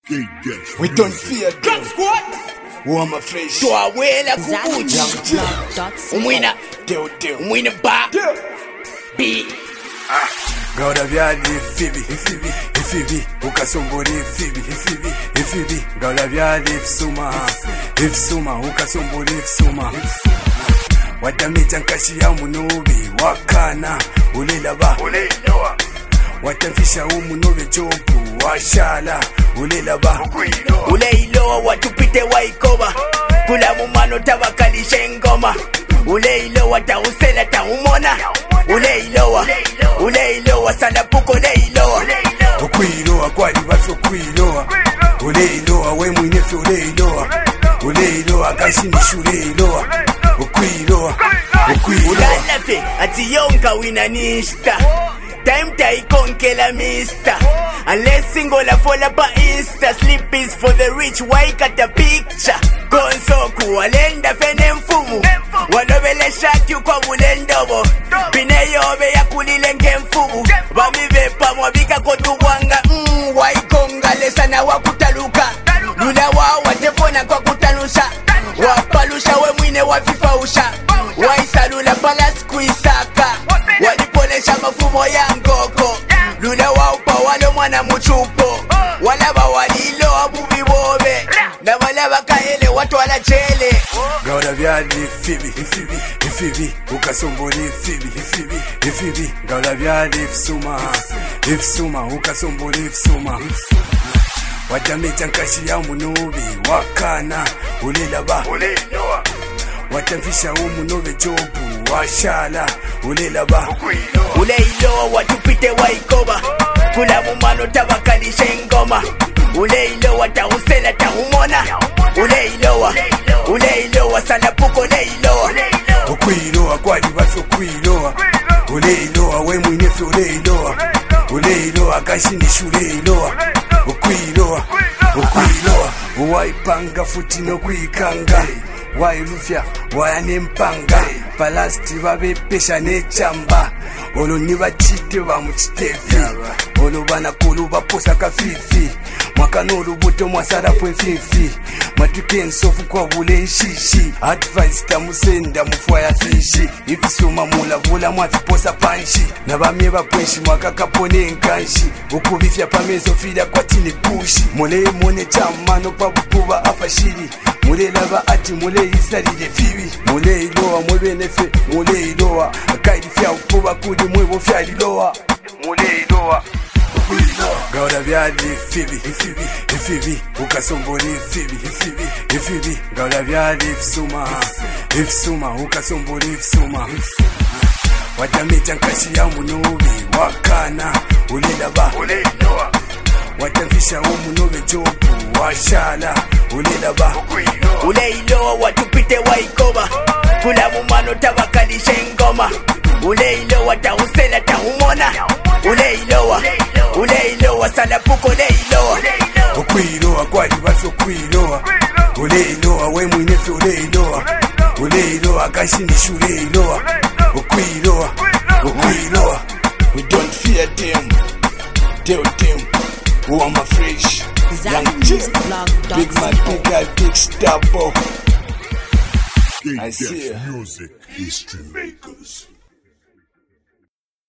We don't fear them. Wama fresh. Twawela kubuja. Umwina. Umwina ba. B. Gauda vyadi Ifibi ukasumburi Ifibi Gauda vyadi Ifsuma ukasumburi Ifsuma Watamita nkashi ya munubi Wakana ulilaba Watamfisha umunubi jobu Washala ulilaba Uleiloa watupite waikoba Kula mumano tabakalishe ngoma Uleiloa tausela taumona Uleiloa salapuko uleiloa Ukwiloa kwali bafi ukwiloa Uleiloa we mwinefe uleiloa kashinishu uleiloa Ukwiloa Ulalafe ati yonka winanista Time taikonkela mister Unless single fola pa insta Sleep is for the rich, wake at the picture Konsoku walenda fene mfumu Walobele shaki kwa bulendobo Bineyobe ya kulile ngemfumu Bamibepa mwabika kotubwanga Waikonga lesana wakutaluka Lula watefona kwa kutalusha Wapalusha we mwine wafifausha Waisalula palas kuisaka Waliponesha mafumo ya ngoko Lula waupa walo mwana muchupo Walaba walilo abubi bobe Na walaba kaele watu wala chele Gauda vyadi Ifibi ukasumburi Ifibi Gauda vyadi Ifsuma ukasumburi Ifsuma Watamita nkashi ya munubi Wakana ulilaba Watamfisha umunubi jobu Washala ulilaba Uleiloa watupite waikoba Kula mumano tabakalishe ngoma Uleiloa tausela taumona Uleiloa salapuko uleiloa Ukwiloa kwali bafi ukwiloa Uleiloa we mwinefe uleiloa kashinishu uleiloa Ukwiloa Uwaipanga futi no kuikanga Wailufya wayanempanga Palasti babepesha nechamba Olo nibachite ba muchitefi Olo banakulu baposa kafifi Mwakanolu buto mwasarafu fifi Matuke nsofu kwa bule nshishi Advice tamusenda mufwaya fishi Ifisuma mula vula mwafiposa panshi Nabamye bapwenshi mwakakapone nkanshi Ukubifya pamezo fida kwa tini kushi Mule mwone chamano pabukuba afashiri Mule lava ati mule isaride fibi Mule iloa mwebenefe mule iloa Akaidi fya ukuba kudi mwebo fya iloa Mule iloa Gauda vyadi Ifibi ukasumburi Ifibi Gauda vyadi Ifsuma ukasumburi Ifsuma Watamita nkashi ya munubi Wakana ulilaba Watamfisha umunubi jobu Washala ulilaba Uleiloa watupite waikoba Kula mumano tabakalishe ngoma Uleiloa tausela taumona Uleiloa salapuko uleiloa Ukwiloa kwali bafi ukwiloa Uleiloa we mwinefe uleiloa kashinishu uleiloa Ukwiloa We don't fear them. Tell them who am fresh. Young G, big man, big guy, big star boy. I see ya. Music History Makers.